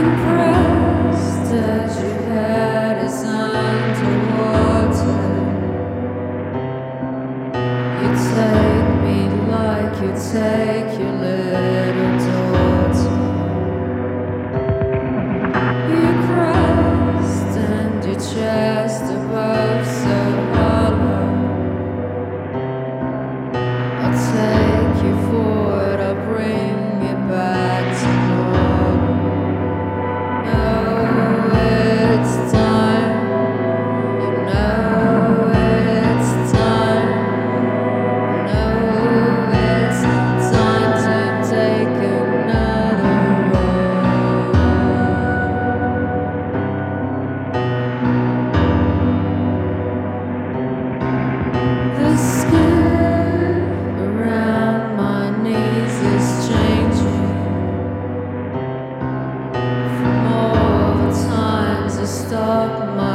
Impressed that your head is underwater. You take me like you take your little daughter. You crest and your chest above so hollow. I'll take you forward, I'll bring you back tomorrow. No, it's time. You know it's time. No, it's time to take another road. The skin around my knees is changing from all the times I stopped my